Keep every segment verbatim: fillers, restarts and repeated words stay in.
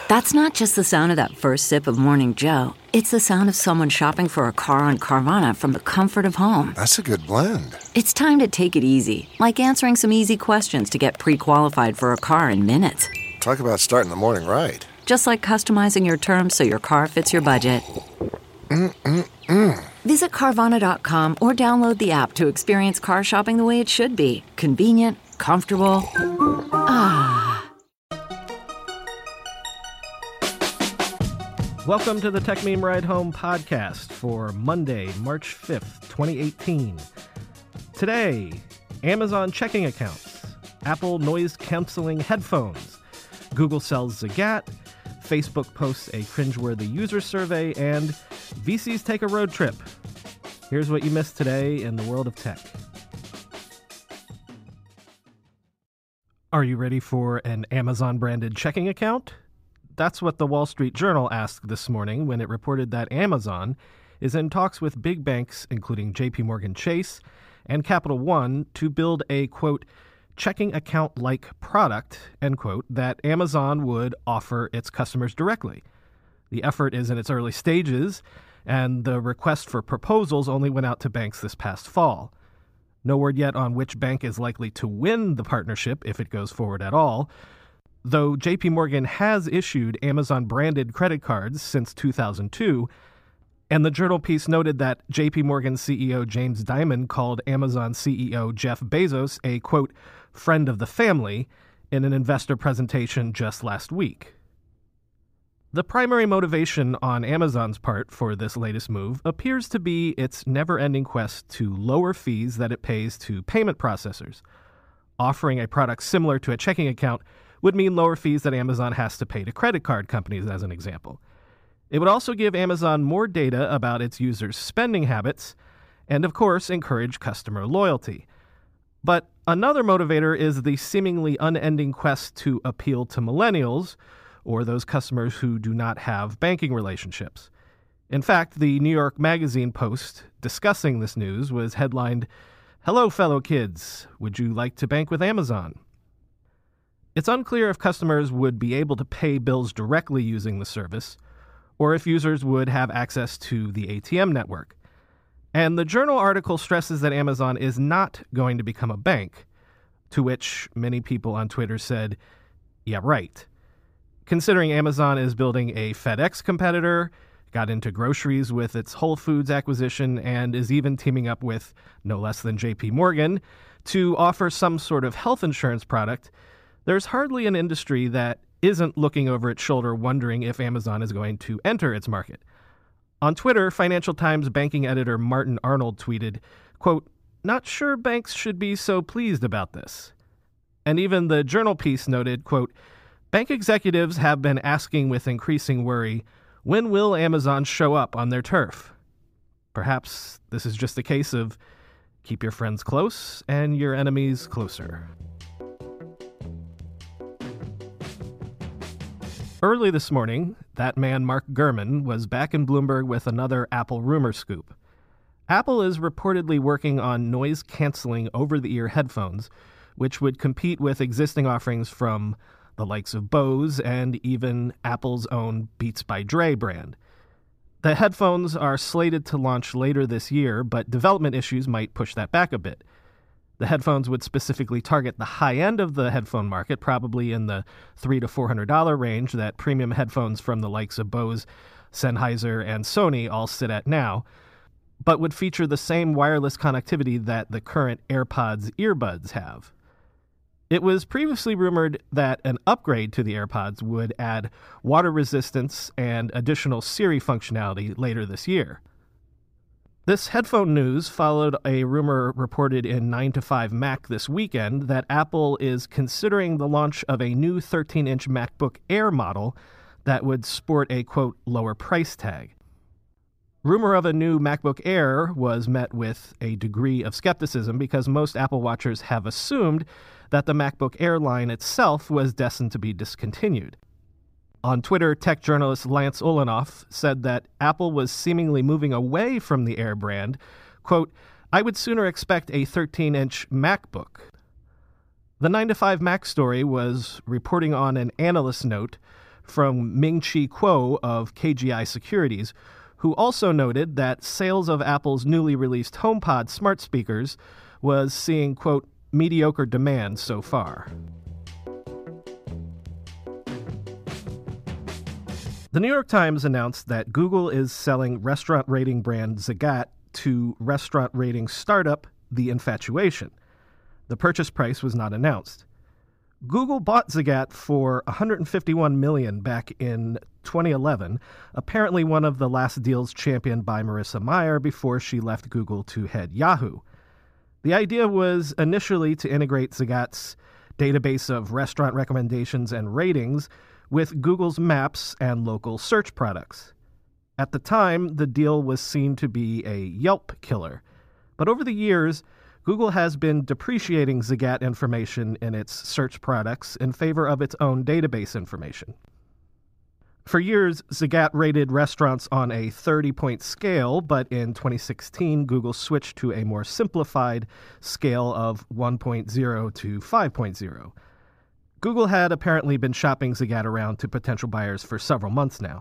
That's not just the sound of that first sip of Morning Joe. It's the sound of someone shopping for a car on Carvana from the comfort of home. That's a good blend. It's time to take it easy, like answering some easy questions to get pre-qualified for a car in minutes. Talk about starting the morning right. Just like customizing your terms so your car fits your budget. Mm-mm-mm. Visit Carvana dot com or download the app to experience car shopping the way it should be. Convenient, comfortable. Ah. Welcome to the Tech Meme Ride Home podcast for Monday, March fifth, twenty eighteen. Today, Amazon checking accounts, Apple noise-canceling headphones, Google sells Zagat, Facebook posts a cringeworthy user survey, and V Cs take a road trip. Here's what you missed today in the world of tech. Are you ready for an Amazon-branded checking account? That's what the Wall Street Journal asked this morning when it reported that Amazon is in talks with big banks, including J P Morgan Chase and Capital One, to build a, quote, checking account-like product, end quote, that Amazon would offer its customers directly. The effort is in its early stages, and the request for proposals only went out to banks this past fall. No word yet on which bank is likely to win the partnership if it goes forward at all, though J P Morgan has issued Amazon-branded credit cards since two thousand two, and the Journal piece noted that J P Morgan C E O James Dimon called Amazon C E O Jeff Bezos a, quote, friend of the family in an investor presentation just last week. The primary motivation on Amazon's part for this latest move appears to be its never-ending quest to lower fees that it pays to payment processors. Offering a product similar to a checking account would mean lower fees that Amazon has to pay to credit card companies, as an example. It would also give Amazon more data about its users' spending habits and, of course, encourage customer loyalty. But another motivator is the seemingly unending quest to appeal to millennials, or those customers who do not have banking relationships. In fact, the New York Magazine post discussing this news was headlined, "Hello, fellow kids. Would you like to bank with Amazon?" It's unclear if customers would be able to pay bills directly using the service, or if users would have access to the A T M network. And the Journal article stresses that Amazon is not going to become a bank, to which many people on Twitter said, yeah, right. Considering Amazon is building a FedEx competitor, got into groceries with its Whole Foods acquisition, and is even teaming up with no less than J P Morgan to offer some sort of health insurance product, there's hardly an industry that isn't looking over its shoulder wondering if Amazon is going to enter its market. On Twitter, Financial Times banking editor Martin Arnold tweeted, quote, not sure banks should be so pleased about this. And even the Journal piece noted, quote, bank executives have been asking with increasing worry, when will Amazon show up on their turf? Perhaps this is just a case of keep your friends close and your enemies closer. Early this morning, that man Mark Gurman was back in Bloomberg with another Apple rumor scoop. Apple is reportedly working on noise-canceling over-the-ear headphones, which would compete with existing offerings from the likes of Bose and even Apple's own Beats by Dre brand. The headphones are slated to launch later this year, but development issues might push that back a bit. The headphones would specifically target the high end of the headphone market, probably in the three hundred to four hundred dollars range that premium headphones from the likes of Bose, Sennheiser, and Sony all sit at now, but would feature the same wireless connectivity that the current AirPods earbuds have. It was previously rumored that an upgrade to the AirPods would add water resistance and additional Siri functionality later this year. This headphone news followed a rumor reported in nine to five Mac this weekend that Apple is considering the launch of a new thirteen-inch MacBook Air model that would sport a, quote, lower price tag. Rumor of a new MacBook Air was met with a degree of skepticism because most Apple watchers have assumed that the MacBook Air line itself was destined to be discontinued. On Twitter, tech journalist Lance Ulanoff said that Apple was seemingly moving away from the Air brand. Quote, I would sooner expect a thirteen-inch MacBook. The nine to five Mac story was reporting on an analyst note from Ming-Chi Kuo of K G I Securities, who also noted that sales of Apple's newly released HomePod smart speakers was seeing, quote, mediocre demand so far. The New York Times announced that Google is selling restaurant rating brand Zagat to restaurant rating startup The Infatuation. The purchase price was not announced. Google bought Zagat for one hundred fifty-one million dollars back in twenty eleven, apparently one of the last deals championed by Marissa Mayer before she left Google to head Yahoo. The idea was initially to integrate Zagat's database of restaurant recommendations and ratings with Google's Maps and local search products. At the time, the deal was seen to be a Yelp killer. But over the years, Google has been depreciating Zagat information in its search products in favor of its own database information. For years, Zagat rated restaurants on a thirty-point scale, but in twenty sixteen, Google switched to a more simplified scale of one point oh to five point oh. Google had apparently been shopping Zagat around to potential buyers for several months now.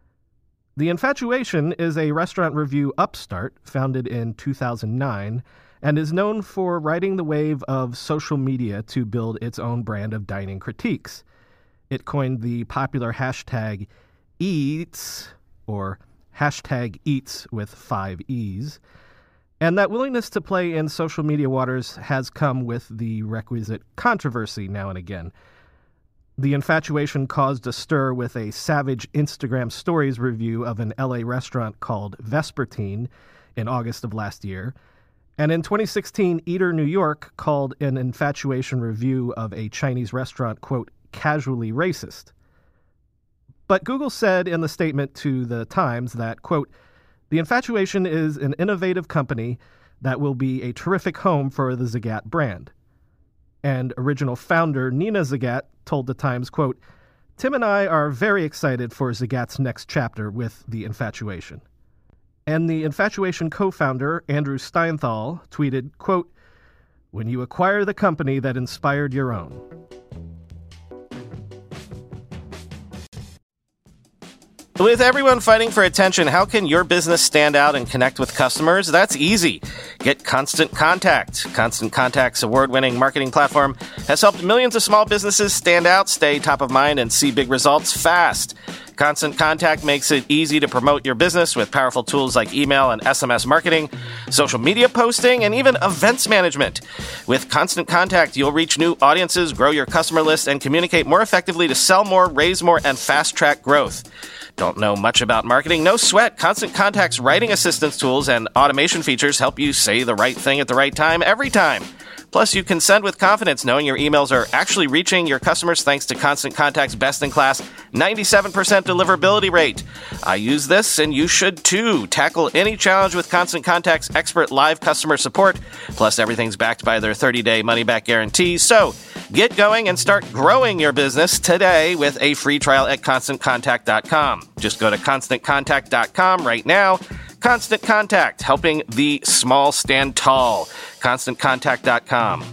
The Infatuation is a restaurant review upstart founded in two thousand nine and is known for riding the wave of social media to build its own brand of dining critiques. It coined the popular hashtag Eats, or hashtag Eats with five E's, and that willingness to play in social media waters has come with the requisite controversy now and again. The Infatuation caused a stir with a savage Instagram Stories review of an L A restaurant called Vespertine in August of last year. And in twenty sixteen, Eater New York called an Infatuation review of a Chinese restaurant, quote, casually racist. But Google said in the statement to the Times that, quote, the Infatuation is an innovative company that will be a terrific home for the Zagat brand. And original founder Nina Zagat told the Times, quote, Tim and I are very excited for Zagat's next chapter with the Infatuation. And the Infatuation co-founder, Andrew Steinthal, tweeted, quote, when you acquire the company that inspired your own. With everyone fighting for attention, how can your business stand out and connect with customers? That's easy. Get Constant Contact. Constant Contact's award-winning marketing platform has helped millions of small businesses stand out, stay top of mind, and see big results fast. Constant Contact makes it easy to promote your business with powerful tools like email and S M S marketing, social media posting, and even events management. With Constant Contact, you'll reach new audiences, grow your customer list, and communicate more effectively to sell more, raise more, and fast-track growth. Don't know much about marketing? No sweat. Constant Contact's writing assistance tools and automation features help you say the right thing at the right time every time. Plus, you can send with confidence knowing your emails are actually reaching your customers thanks to Constant Contact's best-in-class ninety-seven percent deliverability rate. I use this, and you should too. Tackle any challenge with Constant Contact's expert live customer support. Plus, everything's backed by their thirty-day money-back guarantee. So, get going and start growing your business today with a free trial at constant contact dot com. Just go to constant contact dot com right now. Constant Contact, helping the small stand tall. constant contact dot com.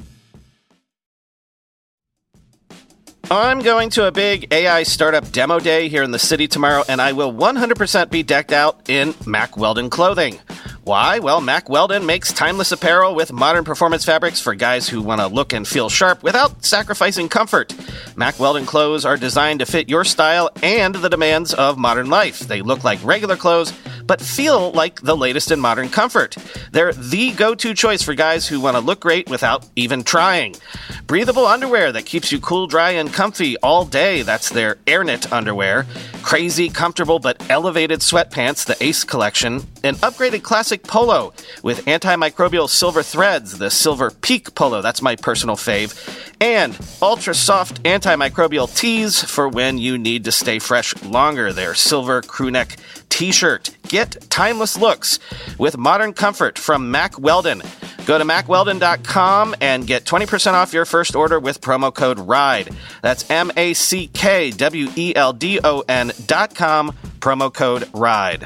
I'm going to a big A I startup demo day here in the city tomorrow, and I will one hundred percent be decked out in Mack Weldon clothing. Why? Well, Mack Weldon makes timeless apparel with modern performance fabrics for guys who want to look and feel sharp without sacrificing comfort. Mack Weldon clothes are designed to fit your style and the demands of modern life. They look like regular clothes, but feel like the latest in modern comfort. They're the go-to choice for guys who want to look great without even trying. Breathable underwear that keeps you cool, dry, and comfy all day. That's their AirKnit underwear. Crazy, comfortable, but elevated sweatpants, the Ace collection. An upgraded classic polo with antimicrobial silver threads, the Silver Peak polo. That's my personal fave. And ultra-soft antimicrobial tees for when you need to stay fresh longer. Their silver crewneck t-shirt. Get timeless looks with modern comfort from Mack Weldon. Go to mack weldon dot com and get twenty percent off your first order with promo code RIDE. That's M A C K W E L D O N dot com, promo code RIDE.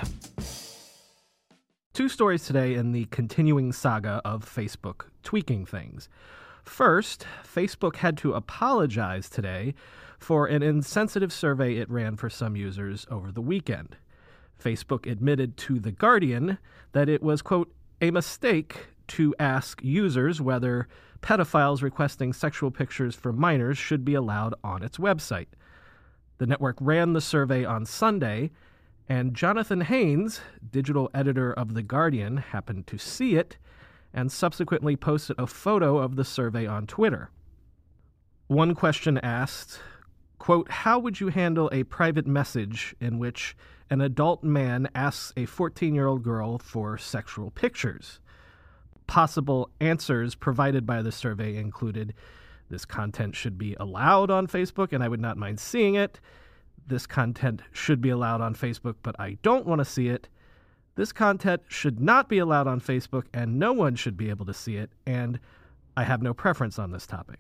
Two stories today in the continuing saga of Facebook tweaking things. First, Facebook had to apologize today for an insensitive survey it ran for some users over the weekend. Facebook admitted to The Guardian that it was, quote, a mistake to ask users whether pedophiles requesting sexual pictures from minors should be allowed on its website. The network ran the survey on Sunday, and Jonathan Haynes, digital editor of The Guardian, happened to see it and subsequently posted a photo of the survey on Twitter. One question asked, quote, how would you handle a private message in which an adult man asks a fourteen-year-old girl for sexual pictures? Possible answers provided by the survey included, this content should be allowed on Facebook and I would not mind seeing it. This content should be allowed on Facebook, but I don't want to see it. This content should not be allowed on Facebook and no one should be able to see it, and I have no preference on this topic.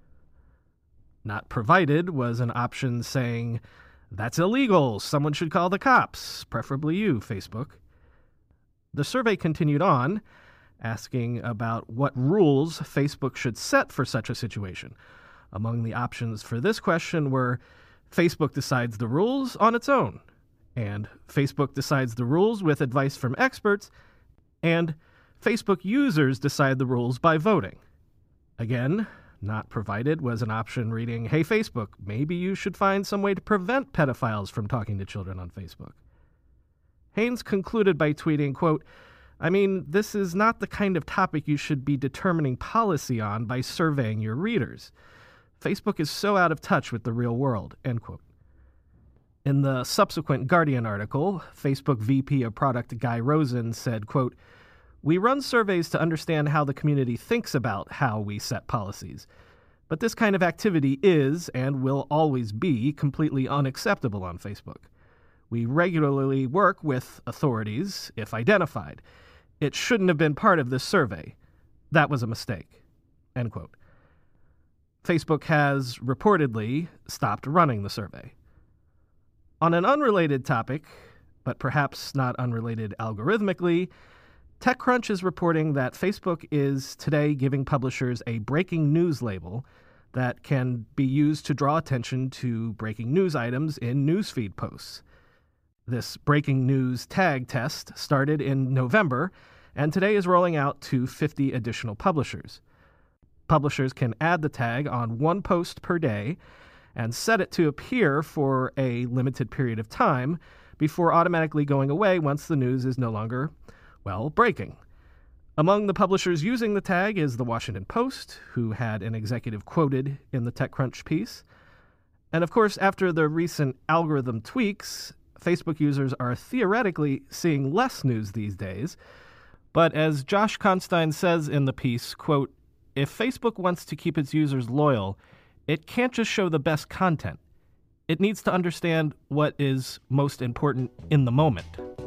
Not provided was an option saying, that's illegal, someone should call the cops, preferably you, Facebook. The survey continued on, asking about what rules Facebook should set for such a situation. Among the options for this question were Facebook decides the rules on its own, and Facebook decides the rules with advice from experts, and Facebook users decide the rules by voting. Again, not provided was an option reading, hey Facebook, maybe you should find some way to prevent pedophiles from talking to children on Facebook. Haynes concluded by tweeting, quote, I mean, this is not the kind of topic you should be determining policy on by surveying your readers. Facebook is so out of touch with the real world, end quote. In the subsequent Guardian article, Facebook V P of Product Guy Rosen said, quote, we run surveys to understand how the community thinks about how we set policies. But this kind of activity is and will always be completely unacceptable on Facebook. We regularly work with authorities if identified. It shouldn't have been part of this survey. That was a mistake, end quote. Facebook has reportedly stopped running the survey. On an unrelated topic, but perhaps not unrelated algorithmically, TechCrunch is reporting that Facebook is today giving publishers a breaking news label that can be used to draw attention to breaking news items in newsfeed posts. This breaking news tag test started in November, and today is rolling out to fifty additional publishers. Publishers can add the tag on one post per day and set it to appear for a limited period of time before automatically going away once the news is no longer, well, breaking. Among the publishers using the tag is The Washington Post, who had an executive quoted in the TechCrunch piece. And of course, after the recent algorithm tweaks, Facebook users are theoretically seeing less news these days. But as Josh Constine says in the piece, quote, if Facebook wants to keep its users loyal, it can't just show the best content. It needs to understand what is most important in the moment.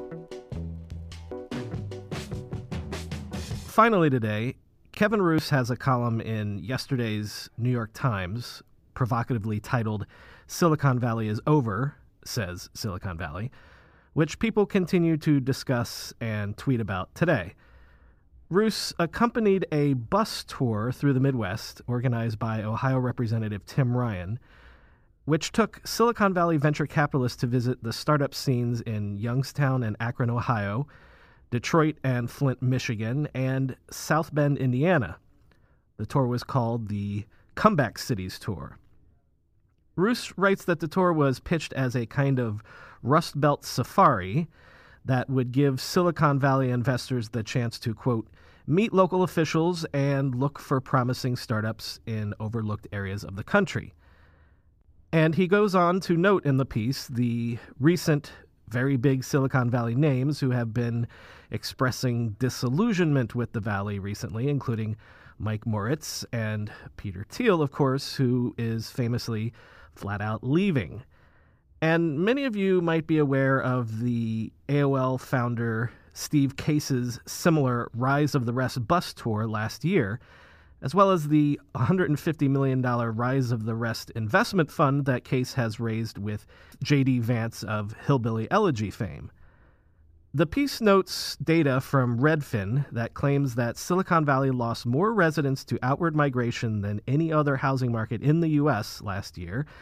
Finally today, Kevin Roose has a column in yesterday's New York Times, provocatively titled, Silicon Valley is Over, says Silicon Valley, which people continue to discuss and tweet about today. Roose accompanied a bus tour through the Midwest organized by Ohio Representative Tim Ryan, which took Silicon Valley venture capitalists to visit the startup scenes in Youngstown and Akron, Ohio, Detroit and Flint, Michigan, and South Bend, Indiana. The tour was called the Comeback Cities Tour. Roose writes that the tour was pitched as a kind of Rust Belt safari that would give Silicon Valley investors the chance to, quote, meet local officials and look for promising startups in overlooked areas of the country. And he goes on to note in the piece the recent very big Silicon Valley names who have been expressing disillusionment with the Valley recently, including Mike Moritz and Peter Thiel, of course, who is famously flat out leaving. And many of you might be aware of the A O L founder Steve Case's similar Rise of the Rest bus tour last year, as well as the one hundred fifty million dollars Rise of the Rest investment fund that Case has raised with J D Vance of Hillbilly Elegy fame. The piece notes data from Redfin that claims that Silicon Valley lost more residents to outward migration than any other housing market in the U S last year,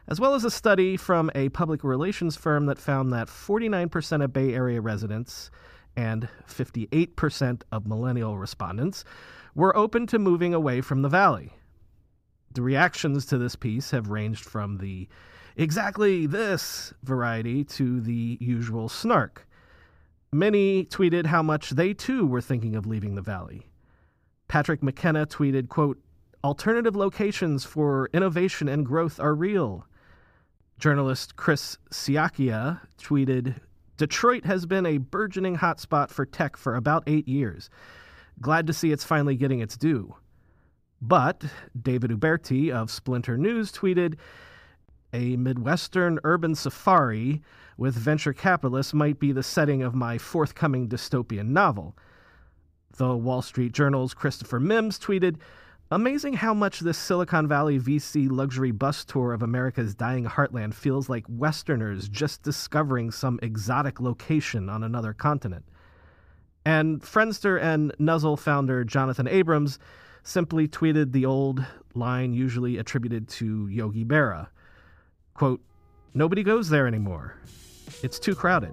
as well as a study from a public relations firm that found that forty-nine percent of Bay Area residents and fifty-eight percent of millennial respondents were open to moving away from the Valley. The reactions to this piece have ranged from the exactly this variety to the usual snark. Many tweeted how much they too were thinking of leaving the Valley. Patrick McKenna tweeted, quote, "Alternative locations for innovation and growth are real." Journalist Chris Siakia tweeted, "Detroit has been a burgeoning hotspot for tech for about eight years. Glad to see it's finally getting its due." But David Uberti of Splinter News tweeted, "A Midwestern urban safari with venture capitalists might be the setting of my forthcoming dystopian novel." The Wall Street Journal's Christopher Mims tweeted, "Amazing how much this Silicon Valley V C luxury bus tour of America's dying heartland feels like Westerners just discovering some exotic location on another continent." And Friendster and Nuzzle founder Jonathan Abrams simply tweeted the old line usually attributed to Yogi Berra. Quote, "Nobody goes there anymore. It's too crowded."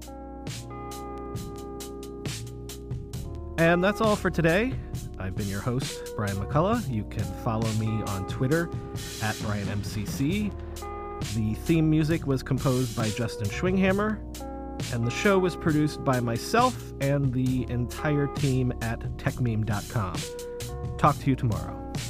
And that's all for today. I've been your host, Brian McCullough. You can follow me on Twitter at Brian M C C. The theme music was composed by Justin Schwinghammer, and the show was produced by myself and the entire team at techmeme dot com. Talk to you tomorrow.